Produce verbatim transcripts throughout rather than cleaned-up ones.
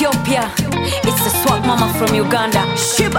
Ethiopia. It's the swag mama from Uganda. Shiba.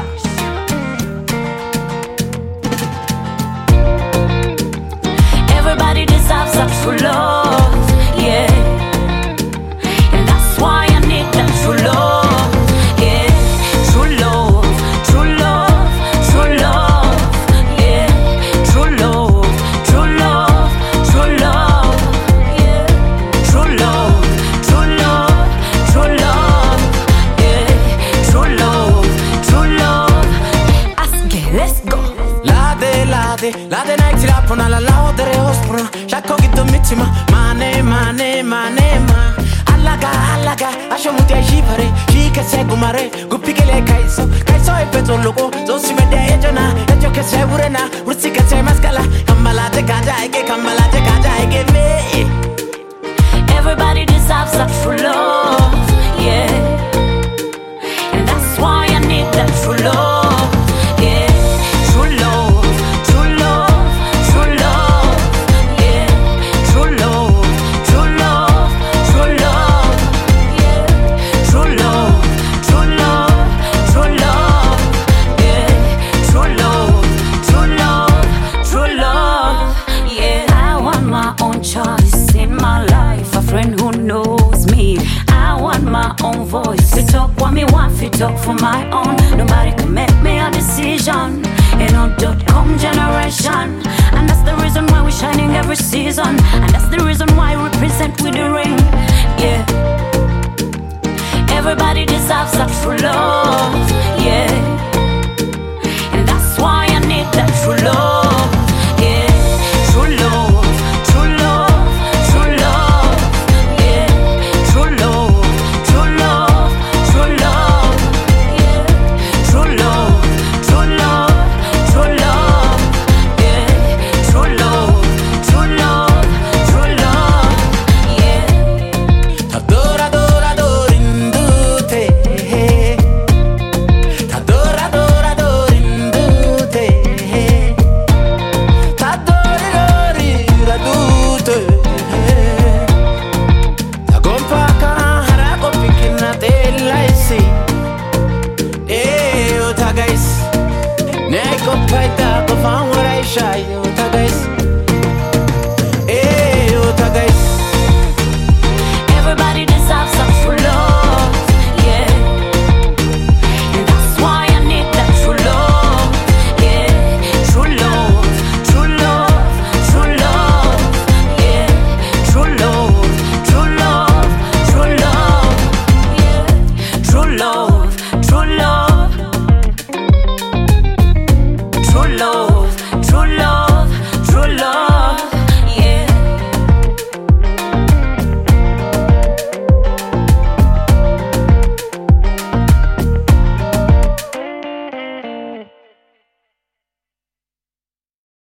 Everybody deserves a true love, yeah. And that's why I need that true love, yeah. True love, true love, true love, yeah. True love, true love, true love, yeah. True love, true love, true love, yeah. True love, true love. Ask it, let's go. Lade, lade, lade night rap on la laudere ospro. Shako gito mitima, mane, mane, mane, ma. Alaga, alaga, asho muti ajipare. Shike se gumare, gupi ke le kaiso. Kaiso e peto logo, zo si mede ejona. Ejo ke se urena, ursi ke se maskala. Kamala te kaja eke, kamala te kaja eke me. Everybody deserves a true love, yeah. And that's why I need that true love, yeah. True love, true love, true love, yeah. True love, true love, true love, yeah. True love, true love, true love, yeah. True love, true love, true love, yeah. I want my own choice in my life, a friend who knows me. I want my own voice to talk what me want to talk for my own. Nobody can make me a decision in a dot-com generation. And that's the reason why we're shining every season. And that's the reason why we represent with the ring, yeah. Everybody deserves a true love,